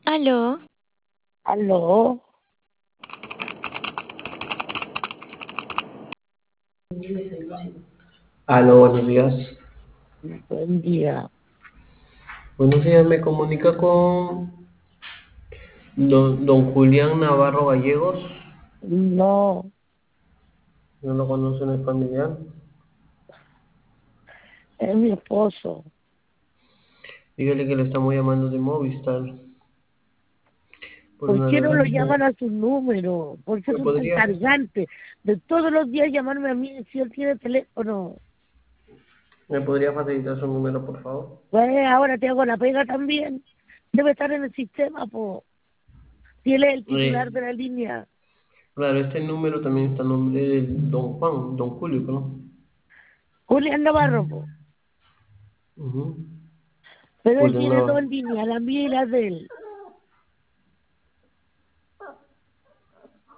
Aló, Aló, Aló, buenos días. buen día. Buenos días, me comunica con don Julián Navarro Gallegos. No, No lo conocen, el familiar. es mi esposo. Dígale que le estamos llamando de Movistar por ¿Por una qué no lo relación. llaman a su número? ¿Por qué ¿Me son tan podría, cargantes de todos los días llamarme a mí si él tiene teléfono? me podría facilitar su número, por favor? Pues ahora te hago la pega también. Debe estar en el sistema, po. Si él es el titular Eh, de la línea. claro, este número también está a nombre de don Juan, don Julio, ¿no? Julián Navarro, po. Ujú. Pero él Julián tiene dos Navarro. líneas, la mía y la de él.